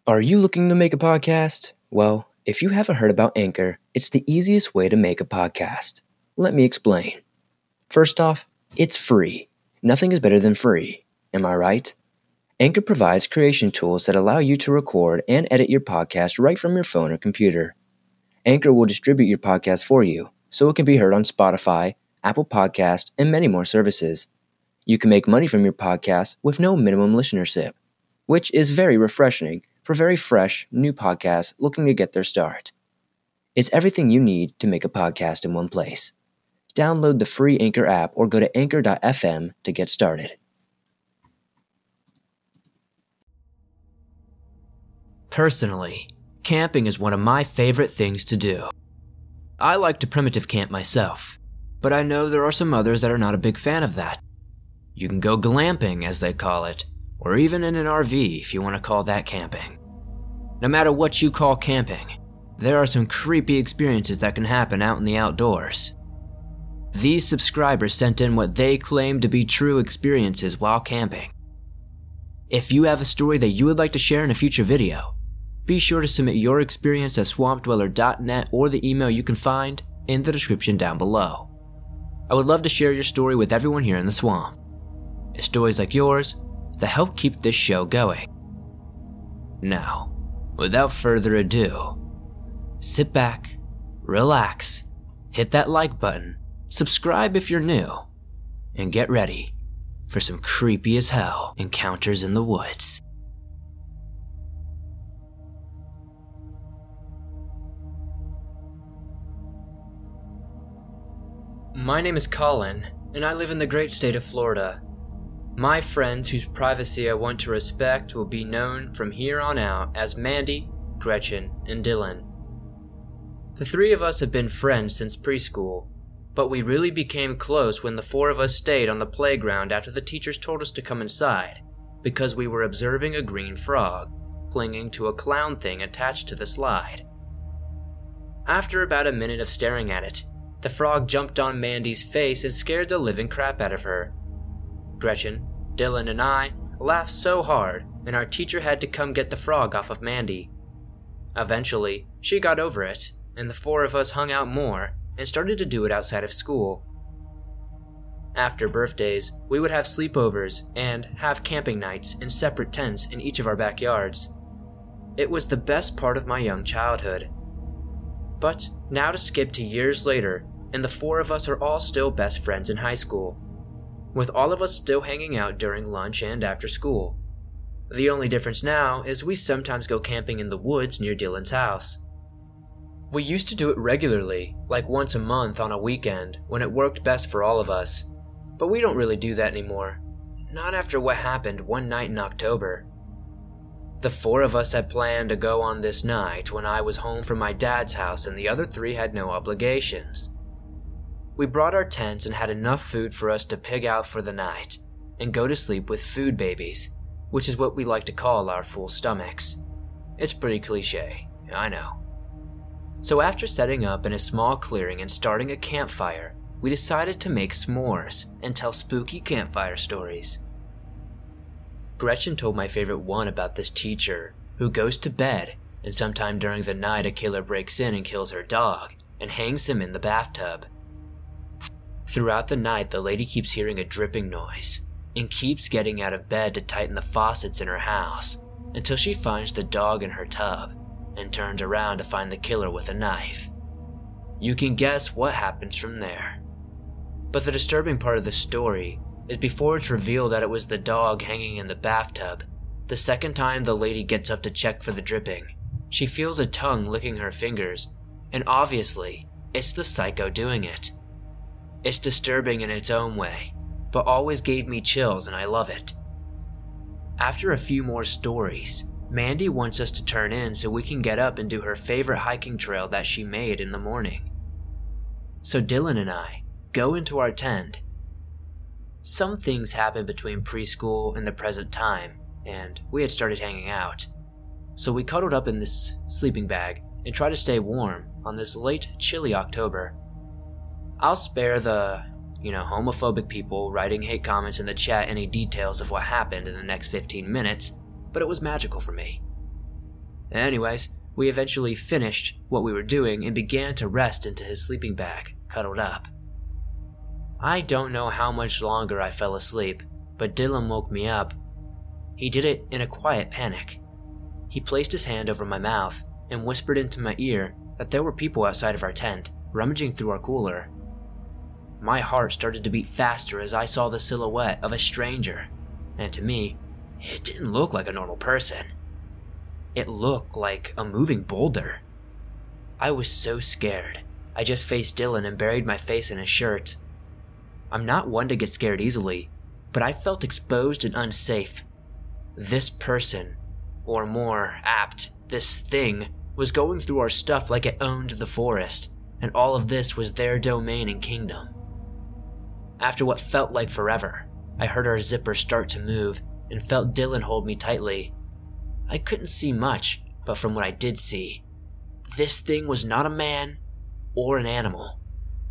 Are you looking to make a podcast? Well, if you haven't heard about Anchor, it's the easiest way to make a podcast. Let me explain. First off, it's free. Nothing is better than free. Am I right? Anchor provides creation tools that allow you to record and edit your podcast right from your phone or computer. Anchor will distribute your podcast for you, so it can be heard on Spotify, Apple Podcast, and many more services. You can make money from your podcast with no minimum listenership, which is very refreshing for very fresh, new podcasts looking to get their start. It's everything you need to make a podcast in one place. Download the free Anchor app or go to anchor.fm to get started. Personally, camping is one of my favorite things to do. I like to primitive camp myself, but I know there are some others that are not a big fan of that. You can go glamping, as they call it, or even in an RV if you want to call that camping. No matter what you call camping, there are some creepy experiences that can happen out in the outdoors. These subscribers sent in what they claim to be true experiences while camping. If you have a story that you would like to share in a future video, be sure to submit your experience at swampdweller.net or the email you can find in the description down below. I would love to share your story with everyone here in the swamp. It's stories like yours that help keep this show going. Now, without further ado, sit back, relax, hit that like button, subscribe if you're new, and get ready for some creepy as hell encounters in the woods. My name is Colin, and I live in the great state of Florida. My friends whose privacy I want to respect will be known from here on out as Mandy, Gretchen, and Dylan. The three of us have been friends since preschool, but we really became close when the four of us stayed on the playground after the teachers told us to come inside because we were observing a green frog clinging to a clown thing attached to the slide. After about a minute of staring at it, the frog jumped on Mandy's face and scared the living crap out of her. Gretchen, Dylan, and I laughed so hard, and our teacher had to come get the frog off of Mandy. Eventually, she got over it, and the four of us hung out more and started to do it outside of school. After birthdays, we would have sleepovers and have camping nights in separate tents in each of our backyards. It was the best part of my young childhood. But now to skip to years later, and the four of us are all still best friends in high school, with all of us still hanging out during lunch and after school. The only difference now is we sometimes go camping in the woods near Dylan's house. We used to do it regularly, like once a month on a weekend, when it worked best for all of us. But we don't really do that anymore. Not after what happened one night in October. The four of us had planned to go on this night when I was home from my dad's house and the other three had no obligations. We brought our tents and had enough food for us to pig out for the night and go to sleep with food babies, which is what we like to call our full stomachs. It's pretty cliche, I know. So after setting up in a small clearing and starting a campfire, we decided to make s'mores and tell spooky campfire stories. Gretchen told my favorite one about this teacher who goes to bed and sometime during the night a killer breaks in and kills her dog and hangs him in the bathtub. Throughout the night, the lady keeps hearing a dripping noise and keeps getting out of bed to tighten the faucets in her house until she finds the dog in her tub and turns around to find the killer with a knife. You can guess what happens from there. But the disturbing part of the story is before it's revealed that it was the dog hanging in the bathtub, the second time the lady gets up to check for the dripping, she feels a tongue licking her fingers, and obviously, it's the psycho doing it. It's disturbing in its own way, but always gave me chills and I love it. After a few more stories, Mandy wants us to turn in so we can get up and do her favorite hiking trail that she made in the morning. So Dylan and I go into our tent. Some things happened between preschool and the present time, and we had started hanging out. So we cuddled up in this sleeping bag and tried to stay warm on this late, chilly October. I'll spare the, homophobic people writing hate comments in the chat any details of what happened in the next 15 minutes, but it was magical for me. Anyways, we eventually finished what we were doing and began to rest into his sleeping bag, cuddled up. I don't know how much longer I fell asleep, but Dylan woke me up. He did it in a quiet panic. He placed his hand over my mouth and whispered into my ear that there were people outside of our tent, rummaging through our cooler. My heart started to beat faster as I saw the silhouette of a stranger, and to me, it didn't look like a normal person. It looked like a moving boulder. I was so scared. I just faced Dylan and buried my face in his shirt. I'm not one to get scared easily, but I felt exposed and unsafe. This person, or more apt, this thing, was going through our stuff like it owned the forest, and all of this was their domain and kingdom. After what felt like forever, I heard our zipper start to move and felt Dylan hold me tightly. I couldn't see much, but from what I did see, this thing was not a man or an animal.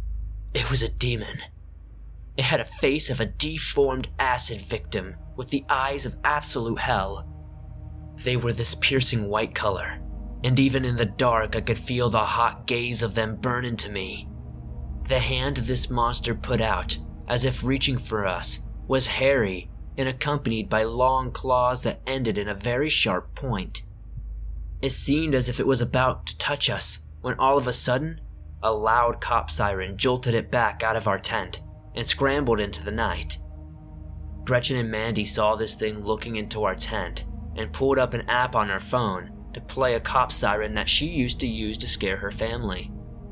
It was a demon. It had a face of a deformed acid victim with the eyes of absolute hell. They were this piercing white color, and even in the dark I could feel the hot gaze of them burn into me. The hand this monster put out, as if reaching for us, was hairy and accompanied by long claws that ended in a very sharp point. It seemed as if it was about to touch us when all of a sudden, a loud cop siren jolted it back out of our tent and scrambled into the night. Gretchen and Mandy saw this thing looking into our tent and pulled up an app on her phone to play a cop siren that she used to use to scare her family.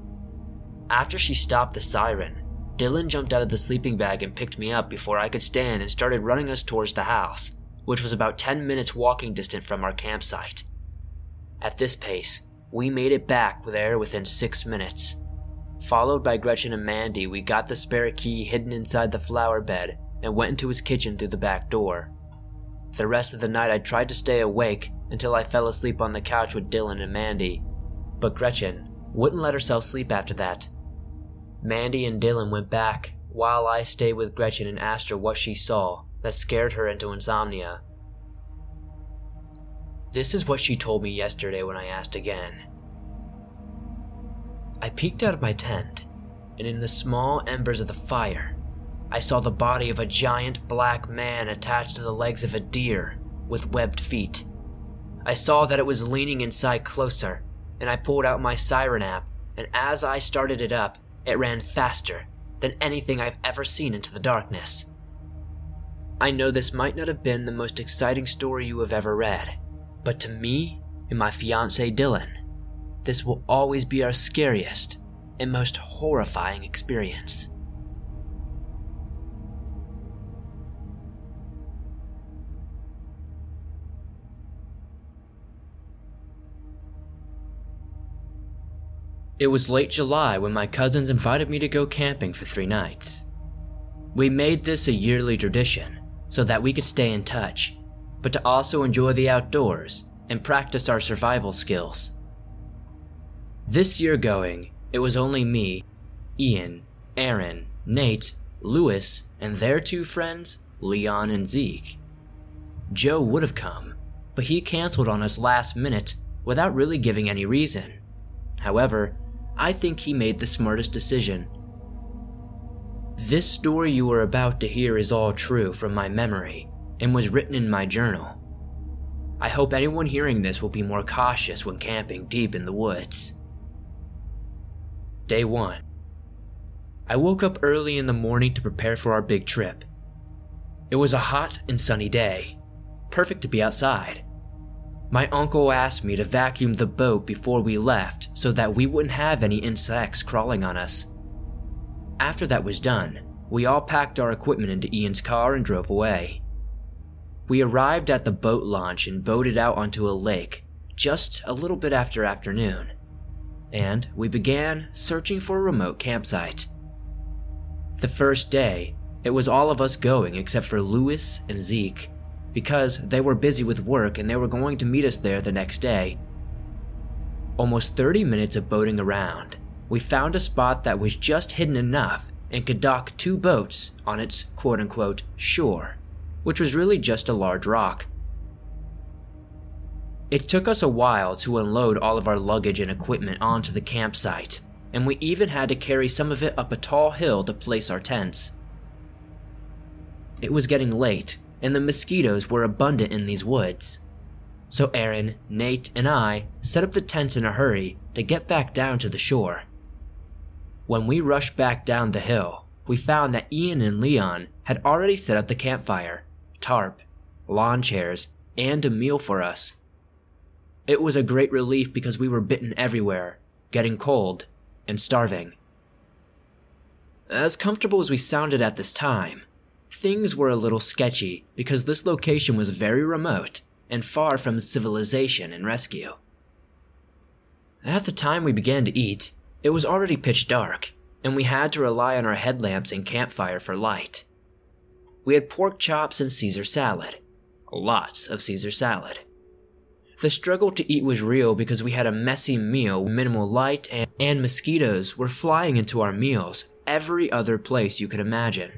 After she stopped the siren, Dylan jumped out of the sleeping bag and picked me up before I could stand and started running us towards the house, which was about 10 minutes walking distance from our campsite. At this pace, we made it back there within 6 minutes. Followed by Gretchen and Mandy, we got the spare key hidden inside the flower bed and went into his kitchen through the back door. The rest of the night I tried to stay awake until I fell asleep on the couch with Dylan and Mandy, but Gretchen wouldn't let herself sleep after that. Mandy and Dylan went back while I stayed with Gretchen and asked her what she saw that scared her into insomnia. This is what she told me yesterday when I asked again. I peeked out of my tent, and in the small embers of the fire, I saw the body of a giant black man attached to the legs of a deer with webbed feet. I saw that it was leaning inside closer, and I pulled out my siren app, and as I started it up, it ran faster than anything I've ever seen into the darkness. I know this might not have been the most exciting story you have ever read, but to me and my fiancé Dylan, this will always be our scariest and most horrifying experience. It was late July when my cousins invited me to go camping for 3 nights. We made this a yearly tradition so that we could stay in touch, but to also enjoy the outdoors and practice our survival skills. This year going, it was only me, Ian, Aaron, Nate, Lewis, and their 2 friends, Leon and Zeke. Joe would have come, but he canceled on us last minute without really giving any reason. However, I think he made the smartest decision. This story you are about to hear is all true from my memory and was written in my journal. I hope anyone hearing this will be more cautious when camping deep in the woods. Day 1. I woke up early in the morning to prepare for our big trip. It was a hot and sunny day, perfect to be outside. My uncle asked me to vacuum the boat before we left so that we wouldn't have any insects crawling on us. After that was done, we all packed our equipment into Ian's car and drove away. We arrived at the boat launch and boated out onto a lake just a little bit after afternoon, and we began searching for a remote campsite. The first day, it was all of us going except for Lewis and Zeke, because they were busy with work and they were going to meet us there the next day. Almost 30 minutes of boating around, we found a spot that was just hidden enough and could dock 2 boats on its quote-unquote shore, which was really just a large rock. It took us a while to unload all of our luggage and equipment onto the campsite, and we even had to carry some of it up a tall hill to place our tents. It was getting late, and the mosquitoes were abundant in these woods. So Aaron, Nate, and I set up the tents in a hurry to get back down to the shore. When we rushed back down the hill, we found that Ian and Leon had already set up the campfire, tarp, lawn chairs, and a meal for us. It was a great relief because we were bitten everywhere, getting cold, and starving. As comfortable as we sounded at this time, things were a little sketchy because this location was very remote and far from civilization and rescue. At the time we began to eat, it was already pitch dark, and we had to rely on our headlamps and campfire for light. We had pork chops and Caesar salad. Lots of Caesar salad. The struggle to eat was real because we had a messy meal, minimal light, and mosquitoes were flying into our meals every other place you could imagine.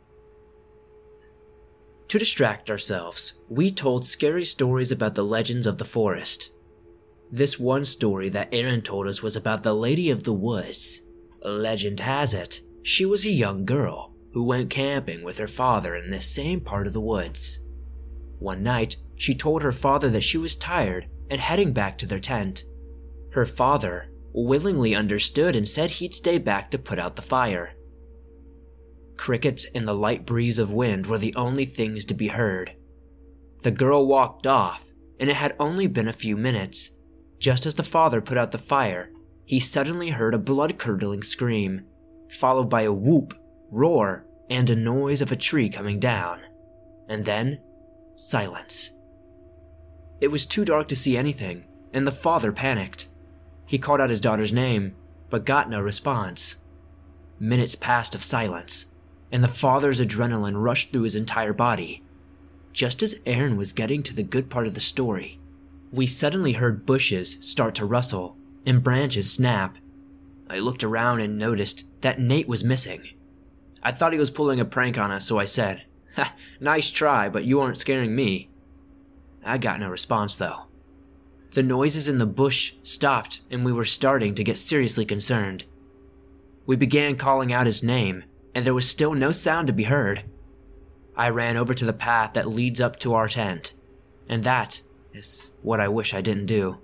To distract ourselves, we told scary stories about the legends of the forest. This one story that Aaron told us was about the Lady of the Woods. Legend has it, she was a young girl who went camping with her father in this same part of the woods. One night, she told her father that she was tired and heading back to their tent. Her father willingly understood and said he'd stay back to put out the fire. Crickets and the light breeze of wind were the only things to be heard. The girl walked off, and it had only been a few minutes. Just as the father put out the fire, he suddenly heard a blood-curdling scream, followed by a whoop, roar, and a noise of a tree coming down. And then, silence. It was too dark to see anything, and the father panicked. He called out his daughter's name, but got no response. Minutes passed of silence, and the father's adrenaline rushed through his entire body. Just as Aaron was getting to the good part of the story, we suddenly heard bushes start to rustle and branches snap. I looked around and noticed that Nate was missing. I thought he was pulling a prank on us, so I said, "Ha, nice try, but you aren't scaring me." I got no response though. The noises in the bush stopped and we were starting to get seriously concerned. We began calling out his name, and there was still no sound to be heard. I ran over to the path that leads up to our tent, and that is what I wish I didn't do.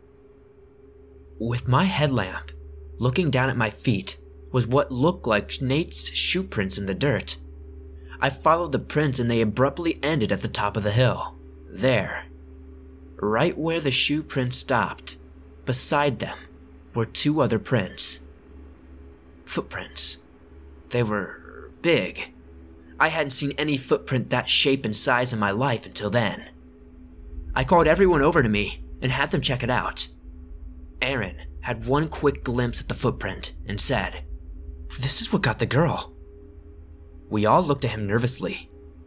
With my headlamp, looking down at my feet was what looked like Nate's shoe prints in the dirt. I followed the prints and they abruptly ended at the top of the hill. There, right where the shoe prints stopped, beside them were two other prints. Footprints. They were big. I hadn't seen any footprint that shape and size in my life until then. I called everyone over to me and had them check it out. Aaron had one quick glimpse at the footprint and said, "This is what got the girl." We all looked at him nervously.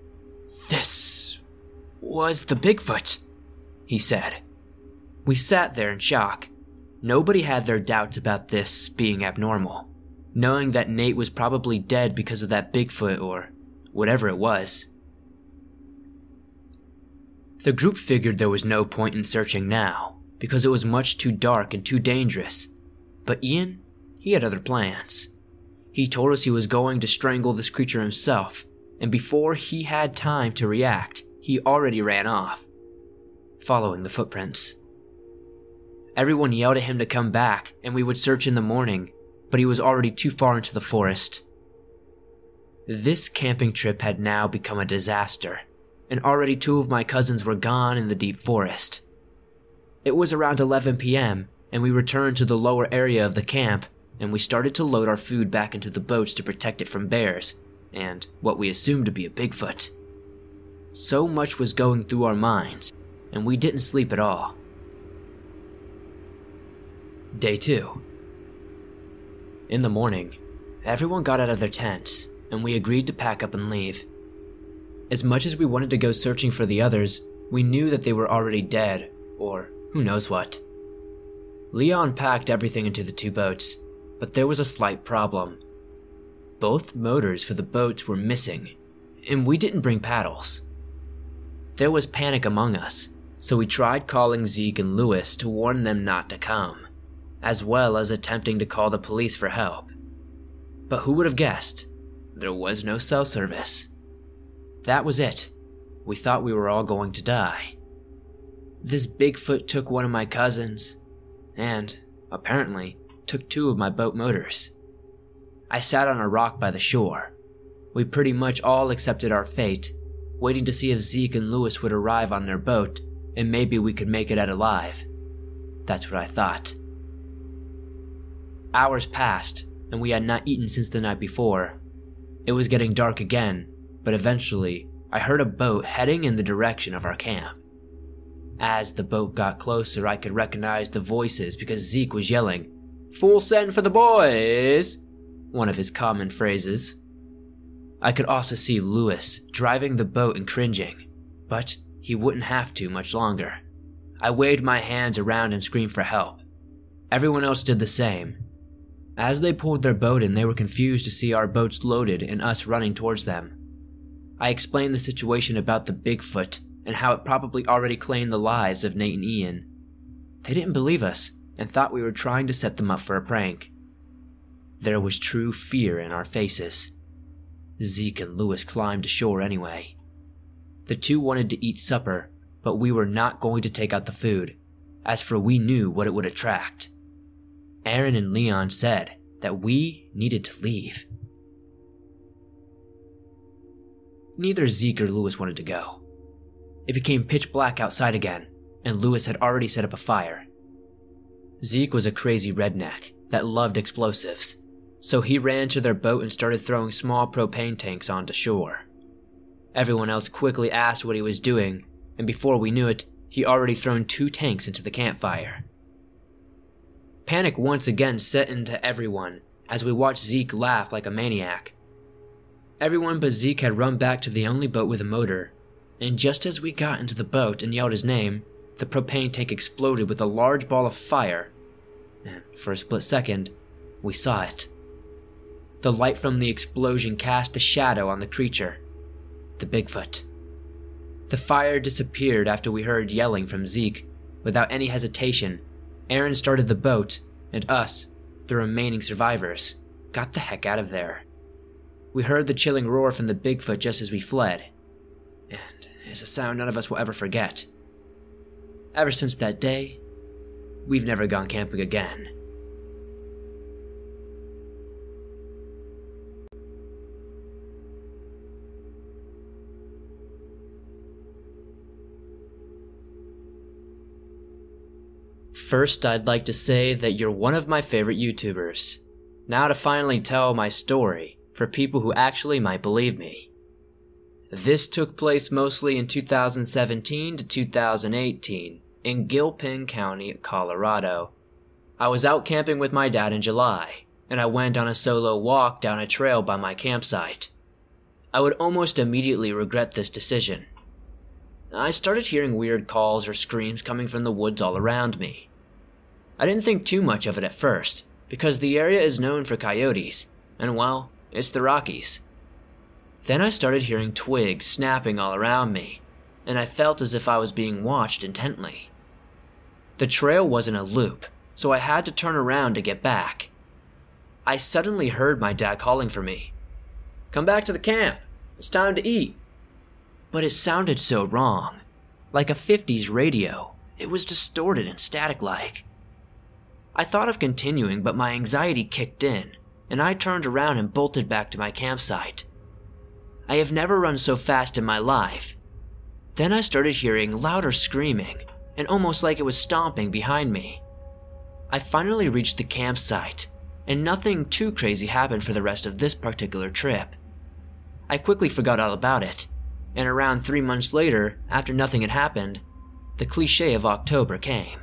"This was the Bigfoot," he said. We sat there in shock. Nobody had their doubts about this being abnormal, knowing that Nate was probably dead because of that Bigfoot or whatever it was. The group figured there was no point in searching now, because it was much too dark and too dangerous. But Ian, he had other plans. He told us he was going to strangle this creature himself, and before he had time to react, he already ran off, following the footprints. Everyone yelled at him to come back and we would search in the morning, but he was already too far into the forest. This camping trip had now become a disaster, and already two of my cousins were gone in the deep forest. It was around 11 p.m., and we returned to the lower area of the camp, and we started to load our food back into the boats to protect it from bears, and what we assumed to be a Bigfoot. So much was going through our minds, and we didn't sleep at all. Day 2. In the morning, everyone got out of their tents, and we agreed to pack up and leave. As much as we wanted to go searching for the others, we knew that they were already dead, or who knows what. Leon packed everything into the two boats, but there was a slight problem. Both motors for the boats were missing, and we didn't bring paddles. There was panic among us, so we tried calling Zeke and Lewis to warn them not to come, as well as attempting to call the police for help. But who would have guessed? There was no cell service. That was it. We thought we were all going to die. This Bigfoot took one of my cousins, and, apparently, took 2 of my boat motors. I sat on a rock by the shore. We pretty much all accepted our fate, waiting to see if Zeke and Lewis would arrive on their boat, and maybe we could make it out alive. That's what I thought. Hours passed, and we had not eaten since the night before. It was getting dark again, but eventually, I heard a boat heading in the direction of our camp. As the boat got closer, I could recognize the voices because Zeke was yelling, "Full send for the boys!" one of his common phrases. I could also see Lewis driving the boat and cringing, but he wouldn't have to much longer. I waved my hands around and screamed for help. Everyone else did the same. As they pulled their boat in, they were confused to see our boats loaded and us running towards them. I explained the situation about the Bigfoot and how it probably already claimed the lives of Nate and Ian. They didn't believe us and thought we were trying to set them up for a prank. There was true fear in our faces. Zeke and Lewis climbed ashore anyway. The 2 wanted to eat supper, but we were not going to take out the food, as for we knew what it would attract. Aaron and Leon said that we needed to leave. Neither Zeke or Lewis wanted to go. It became pitch black outside again, and Lewis had already set up a fire. Zeke was a crazy redneck that loved explosives, so he ran to their boat and started throwing small propane tanks onto shore. Everyone else quickly asked what he was doing, and before we knew it, he already thrown 2 tanks into the campfire. Panic once again set into everyone as we watched Zeke laugh like a maniac. Everyone but Zeke had run back to the only boat with a motor, and just as we got into the boat and yelled his name, the propane tank exploded with a large ball of fire, and for a split second, we saw it. The light from the explosion cast a shadow on the creature, the Bigfoot. The fire disappeared after we heard yelling from Zeke. Without any hesitation, Aaron started the boat, and us, the remaining survivors, got the heck out of there. We heard the chilling roar from the Bigfoot just as we fled, and it's a sound none of us will ever forget. Ever since that day, we've never gone camping again. First, I'd like to say that you're one of my favorite YouTubers. Now to finally tell my story for people who actually might believe me. This took place mostly in 2017 to 2018 in Gilpin County, Colorado. I was out camping with my dad in July, and I went on a solo walk down a trail by my campsite. I would almost immediately regret this decision. I started hearing weird calls or screams coming from the woods all around me. I didn't think too much of it at first, because the area is known for coyotes, and well, it's the Rockies. Then I started hearing twigs snapping all around me, and I felt as if I was being watched intently. The trail wasn't a loop, so I had to turn around to get back. I suddenly heard my dad calling for me. "Come back to the camp, it's time to eat." But it sounded so wrong, like a 50s radio. It was distorted and static-like. I thought of continuing, but my anxiety kicked in, and I turned around and bolted back to my campsite. I have never run so fast in my life. Then I started hearing louder screaming, and almost like it was stomping behind me. I finally reached the campsite, and nothing too crazy happened for the rest of this particular trip. I quickly forgot all about it, and around 3 months later, after nothing had happened, the cliché of October came.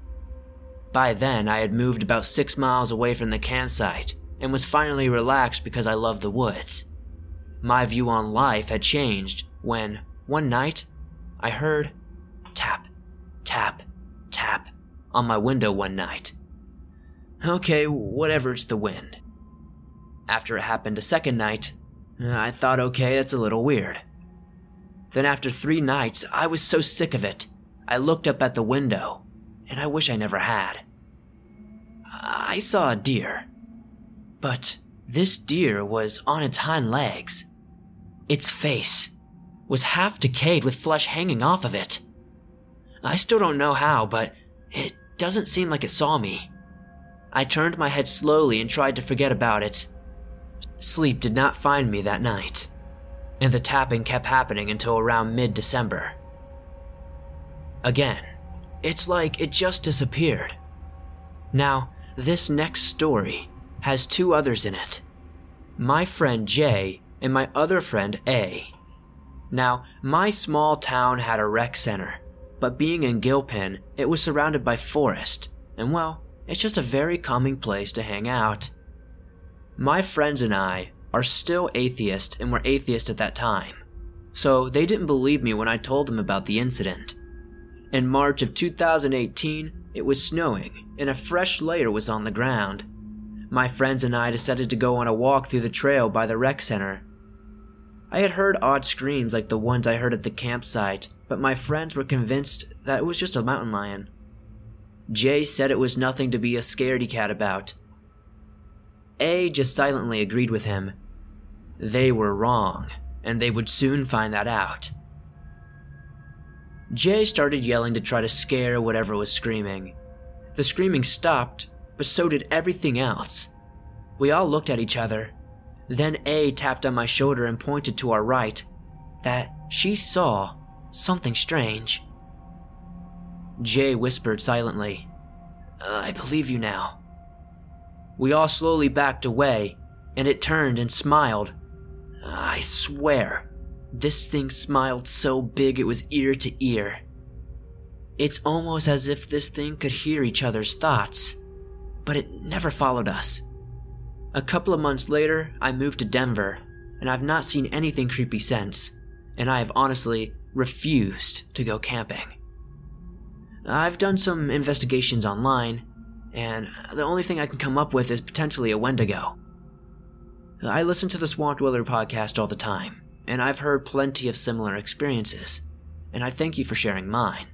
By then, I had moved about 6 miles away from the campsite and was finally relaxed because I loved the woods. My view on life had changed when, one night, I heard tap, tap, tap on my window one night. Okay, whatever, it's the wind. After it happened a second night, I thought, okay, that's a little weird. Then after 3 nights, I was so sick of it, I looked up at the window, and I wish I never had. I saw a deer, but this deer was on its hind legs. Its face was half decayed with flesh hanging off of it. I still don't know how, but it doesn't seem like it saw me. I turned my head slowly and tried to forget about it. Sleep did not find me that night, and the tapping kept happening until around mid-December. Again, it's like it just disappeared. Now, this next story has two others in it. My friend Jay and my other friend A. Now, my small town had a rec center, but being in Gilpin, it was surrounded by forest, and well, it's just a very calming place to hang out. My friends and I are still atheists and were atheists at that time, so they didn't believe me when I told them about the incident. In March of 2018, it was snowing and a fresh layer was on the ground. My friends and I decided to go on a walk through the trail by the rec center. I had heard odd screams like the ones I heard at the campsite, but my friends were convinced that it was just a mountain lion. Jay said it was nothing to be a scaredy cat about. A just silently agreed with him. They were wrong, and they would soon find that out. Jay started yelling to try to scare whatever was screaming. The screaming stopped, but so did everything else. We all looked at each other. Then A tapped on my shoulder and pointed to our right, that she saw something strange. Jay whispered silently, "I believe you now." We all slowly backed away, and it turned and smiled. I swear, this thing smiled so big it was ear to ear. It's almost as if this thing could hear each other's thoughts, but it never followed us. A couple of months later, I moved to Denver, and I've not seen anything creepy since, and I have honestly refused to go camping. I've done some investigations online, and the only thing I can come up with is potentially a Wendigo. I listen to the Swamp Dweller podcast all the time, and I've heard plenty of similar experiences, and I thank you for sharing mine.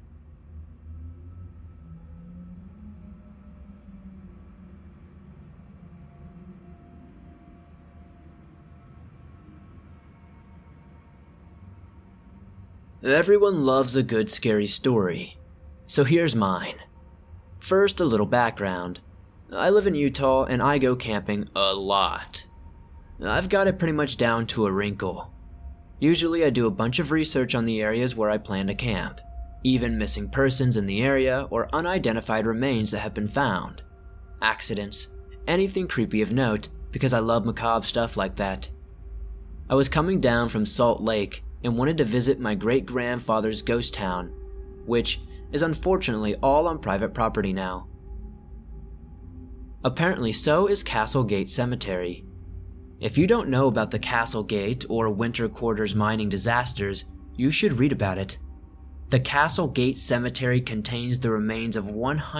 Everyone loves a good scary story, so here's mine. First, a little background. I live in Utah and I go camping a lot. I've got it pretty much down to a wrinkle. Usually I do a bunch of research on the areas where I plan to camp, even missing persons in the area or unidentified remains that have been found, accidents, anything creepy of note, because I love macabre stuff like that. I was coming down from Salt Lake and wanted to visit my great-grandfather's ghost town, which is unfortunately all on private property now. Apparently so is Castle Gate Cemetery. If you don't know about the Castle Gate or Winter Quarters mining disasters, you should read about it. The Castle Gate Cemetery contains the remains of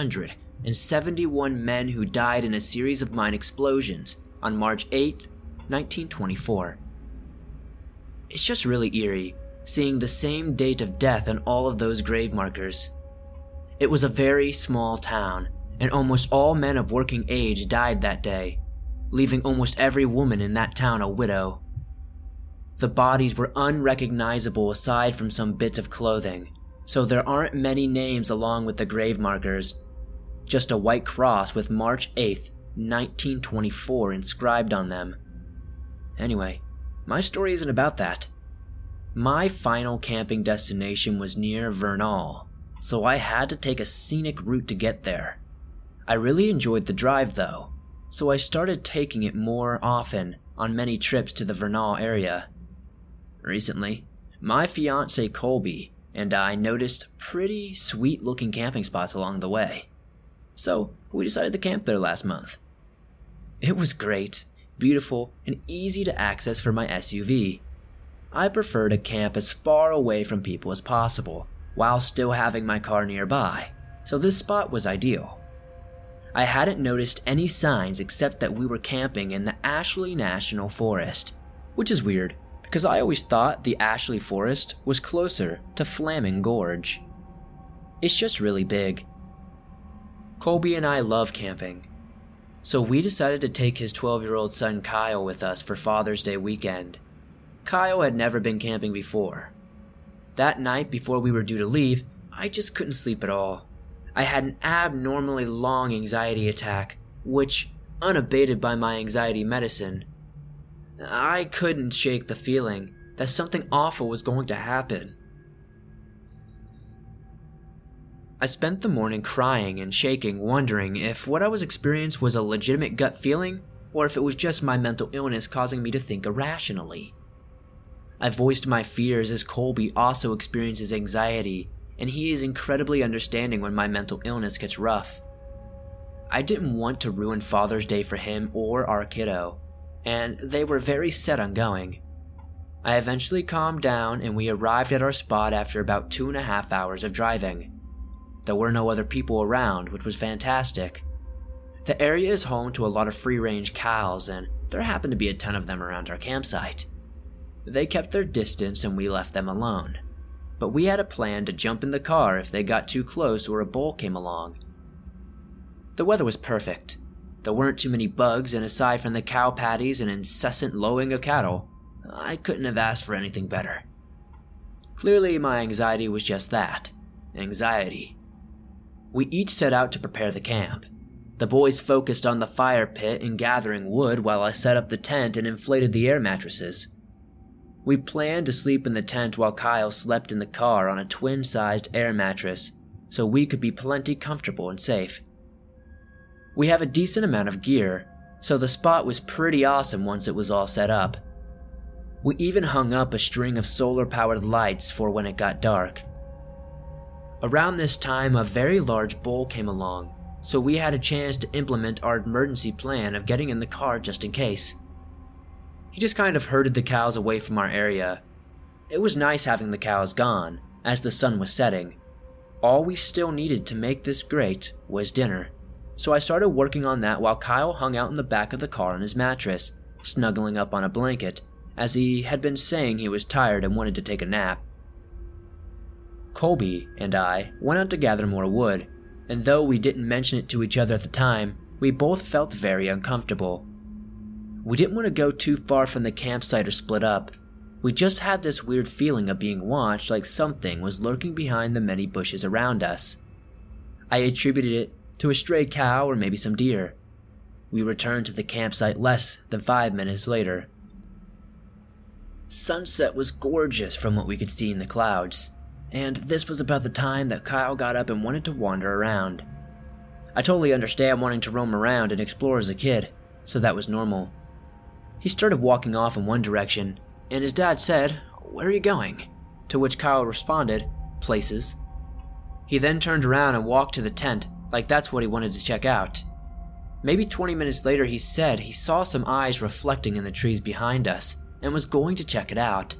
171 men who died in a series of mine explosions on March 8, 1924. It's just really eerie, seeing the same date of death on all of those grave markers. It was a very small town, and almost all men of working age died that day, leaving almost every woman in that town a widow. The bodies were unrecognizable aside from some bits of clothing, so there aren't many names along with the grave markers. Just a white cross with March 8th, 1924 inscribed on them. Anyway, my story isn't about that. My final camping destination was near Vernal, so I had to take a scenic route to get there. I really enjoyed the drive though, so I started taking it more often on many trips to the Vernal area. Recently, my fiancée Colby and I noticed pretty sweet looking camping spots along the way, so we decided to camp there last month. It was great, beautiful, and easy to access for my SUV. I prefer to camp as far away from people as possible, while still having my car nearby, so this spot was ideal. I hadn't noticed any signs except that we were camping in the Ashley National Forest, which is weird, because I always thought the Ashley Forest was closer to Flaming Gorge. It's just really big. Colby and I love camping, so we decided to take his 12-year-old son Kyle with us for Father's Day weekend. Kyle had never been camping before. That night before we were due to leave, I just couldn't sleep at all. I had an abnormally long anxiety attack, which, unabated by my anxiety medicine, I couldn't shake the feeling that something awful was going to happen. I spent the morning crying and shaking, wondering if what I was experiencing was a legitimate gut feeling or if it was just my mental illness causing me to think irrationally. I voiced my fears as Colby also experiences anxiety, and he is incredibly understanding when my mental illness gets rough. I didn't want to ruin Father's Day for him or our kiddo, and they were very set on going. I eventually calmed down and we arrived at our spot after about 2.5 hours of driving. There were no other people around, which was fantastic. The area is home to a lot of free-range cows, and there happened to be a ton of them around our campsite. They kept their distance and we left them alone, but we had a plan to jump in the car if they got too close or a bull came along. The weather was perfect. There weren't too many bugs, and aside from the cow patties and incessant lowing of cattle, I couldn't have asked for anything better. Clearly, my anxiety was just that, anxiety. We each set out to prepare the camp. The boys focused on the fire pit and gathering wood while I set up the tent and inflated the air mattresses. We planned to sleep in the tent while Kyle slept in the car on a twin-sized air mattress so we could be plenty comfortable and safe. We have a decent amount of gear, so the spot was pretty awesome once it was all set up. We even hung up a string of solar-powered lights for when it got dark. Around this time, a very large bull came along, so we had a chance to implement our emergency plan of getting in the car just in case. He just kind of herded the cows away from our area. It was nice having the cows gone, as the sun was setting. All we still needed to make this great was dinner, so I started working on that while Kyle hung out in the back of the car on his mattress, snuggling up on a blanket, as he had been saying he was tired and wanted to take a nap. Colby and I went out to gather more wood, and though we didn't mention it to each other at the time, we both felt very uncomfortable. We didn't want to go too far from the campsite or split up. We just had this weird feeling of being watched, like something was lurking behind the many bushes around us. I attributed it to a stray cow or maybe some deer. We returned to the campsite less than 5 minutes later. Sunset was gorgeous from what we could see in the clouds, and this was about the time that Kyle got up and wanted to wander around. I totally understand wanting to roam around and explore as a kid, so that was normal. He started walking off in one direction, and his dad said, "Where are you going?" To which Kyle responded, "Places." He then turned around and walked to the tent, like that's what he wanted to check out. Maybe 20 minutes later he said he saw some eyes reflecting in the trees behind us, and was going to check it out.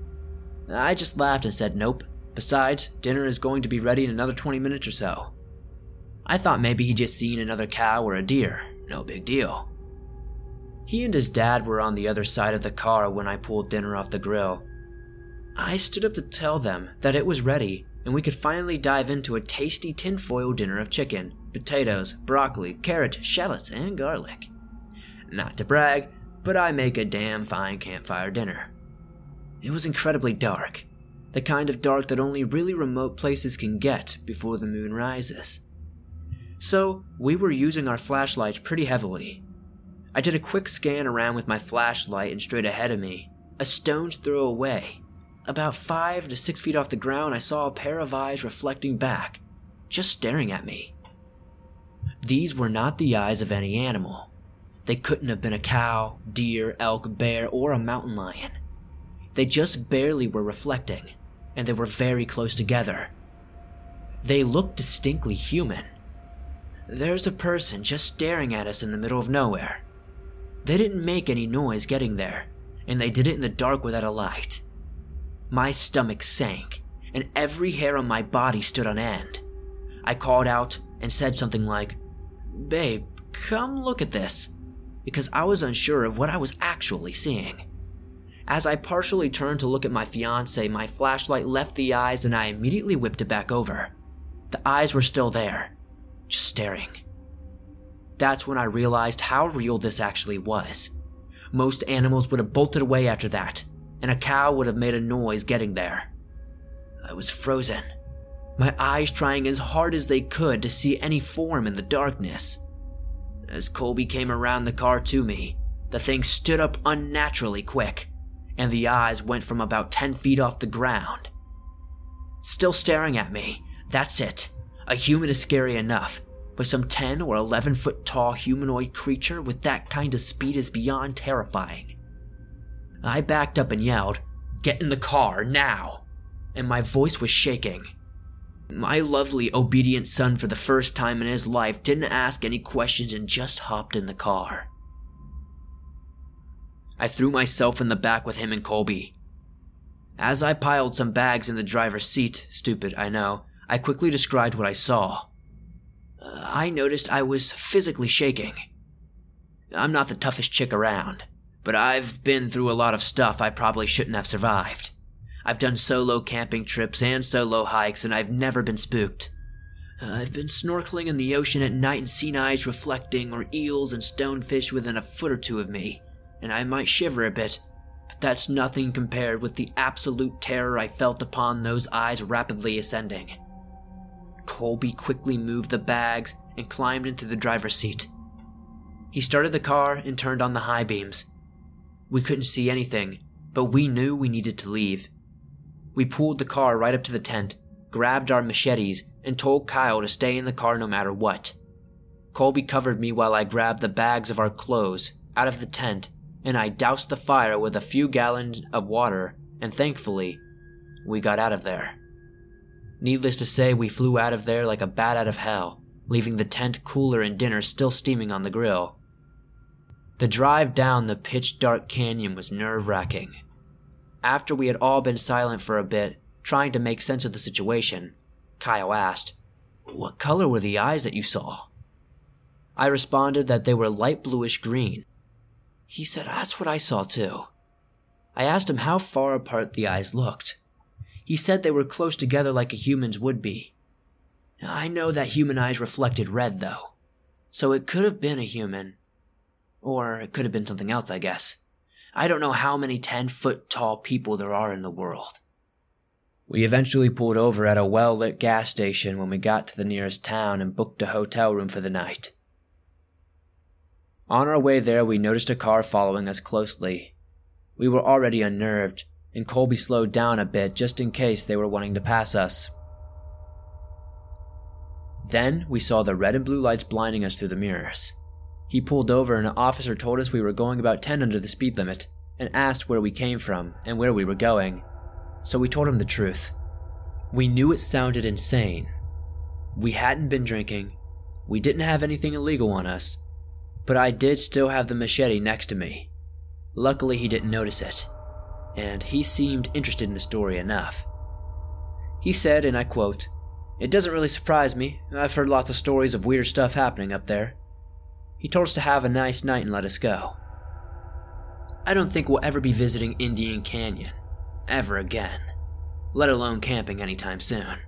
I just laughed and said nope. Besides, dinner is going to be ready in another 20 minutes or so. I thought maybe he'd just seen another cow or a deer, no big deal. He and his dad were on the other side of the car when I pulled dinner off the grill. I stood up to tell them that it was ready and we could finally dive into a tasty tinfoil dinner of chicken, potatoes, broccoli, carrots, shallots, and garlic. Not to brag, but I make a damn fine campfire dinner. It was incredibly dark, the kind of dark that only really remote places can get before the moon rises. So we were using our flashlights pretty heavily. I did a quick scan around with my flashlight, and straight ahead of me, a stone's throw away, about 5 to 6 feet off the ground, I saw a pair of eyes reflecting back, just staring at me. These were not the eyes of any animal. They couldn't have been a cow, deer, elk, bear, or a mountain lion. They just barely were reflecting, and they were very close together. They looked distinctly human. There's a person just staring at us in the middle of nowhere. They didn't make any noise getting there, and they did it in the dark without a light. My stomach sank, and every hair on my body stood on end. I called out and said something like, "Babe, come look at this," because I was unsure of what I was actually seeing. As I partially turned to look at my fiancé, my flashlight left the eyes and I immediately whipped it back over. The eyes were still there, just staring. That's when I realized how real this actually was. Most animals would have bolted away after that, and a cow would have made a noise getting there. I was frozen, my eyes trying as hard as they could to see any form in the darkness. As Colby came around the car to me, the thing stood up unnaturally quick, and the eyes went from about 10 feet off the ground. Still staring at me, that's it. A human is scary enough, but some 10 or 11 foot tall humanoid creature with that kind of speed is beyond terrifying. I backed up and yelled, "Get in the car, now!" And my voice was shaking. My lovely, obedient son, for the first time in his life, didn't ask any questions and just hopped in the car. I threw myself in the back with him and Colby. As I piled some bags in the driver's seat, stupid, I know, I quickly described what I saw. I noticed I was physically shaking. I'm not the toughest chick around, but I've been through a lot of stuff I probably shouldn't have survived. I've done solo camping trips and solo hikes, and I've never been spooked. I've been snorkeling in the ocean at night and seen eyes reflecting, or eels and stonefish within a foot or two of me, and I might shiver a bit, but that's nothing compared with the absolute terror I felt upon those eyes rapidly ascending. Colby quickly moved the bags and climbed into the driver's seat. He started the car and turned on the high beams. We couldn't see anything, but we knew we needed to leave. We pulled the car right up to the tent, grabbed our machetes, and told Kyle to stay in the car no matter what. Colby covered me while I grabbed the bags of our clothes out of the tent, and I doused the fire with a few gallons of water, and thankfully, we got out of there. Needless to say, we flew out of there like a bat out of hell, leaving the tent cooler and dinner still steaming on the grill. The drive down the pitch-dark canyon was nerve-wracking. After we had all been silent for a bit, trying to make sense of the situation, Kyle asked, "What color were the eyes that you saw?" I responded that they were light bluish green. He said that's what I saw too. I asked him how far apart the eyes looked. He said they were close together like a human's would be. I know that human eyes reflected red though, so it could have been a human. Or it could have been something else, I guess. I don't know how many 10-foot tall people there are in the world. We eventually pulled over at a well-lit gas station when we got to the nearest town and booked a hotel room for the night. On our way there, we noticed a car following us closely. We were already unnerved, and Colby slowed down a bit just in case they were wanting to pass us. Then we saw the red and blue lights blinding us through the mirrors. He pulled over and an officer told us we were going about 10 under the speed limit and asked where we came from and where we were going. So we told him the truth. We knew it sounded insane. We hadn't been drinking, we didn't have anything illegal on us, but I did still have the machete next to me. Luckily he didn't notice it, and he seemed interested in the story enough. He said, and I quote, "It doesn't really surprise me. I've heard lots of stories of weird stuff happening up there." He told us to have a nice night and let us go. I don't think we'll ever be visiting Indian Canyon, ever again, let alone camping anytime soon.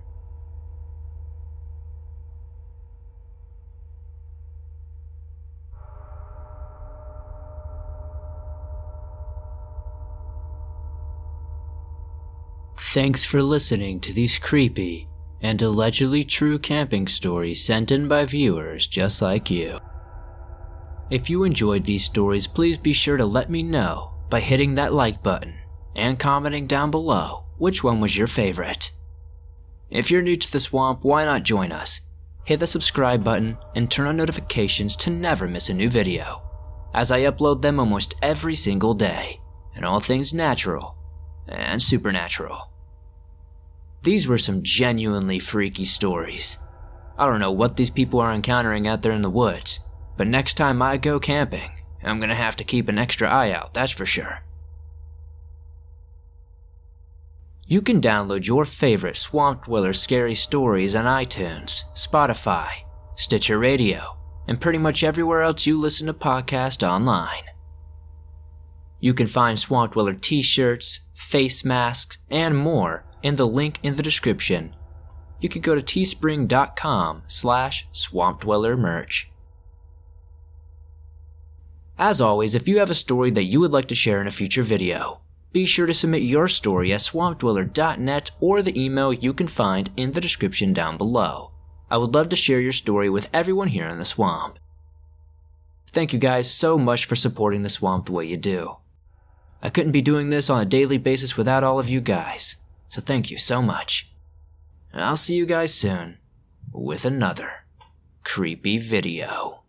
Thanks for listening to these creepy and allegedly true camping stories sent in by viewers just like you. If you enjoyed these stories, please be sure to let me know by hitting that like button and commenting down below which one was your favorite. If you're new to the swamp, why not join us? Hit the subscribe button and turn on notifications to never miss a new video, as I upload them almost every single day, and all things natural and supernatural. These were some genuinely freaky stories. I don't know what these people are encountering out there in the woods, but next time I go camping, I'm gonna have to keep an extra eye out, that's for sure. You can download your favorite Swamp Dweller scary stories on iTunes, Spotify, Stitcher Radio, and pretty much everywhere else you listen to podcasts online. You can find Swamp Dweller t-shirts, face masks, and more in the link in the description. you could go to teespring.com/swampdwellermerch. As always, if you have a story that you would like to share in a future video, be sure to submit your story at swampdweller.net or the email you can find in the description down below. I would love to share your story with everyone here in the swamp. Thank you guys so much for supporting the swamp the way you do. I couldn't be doing this on a daily basis without all of you guys, so thank you so much. And I'll see you guys soon with another creepy video.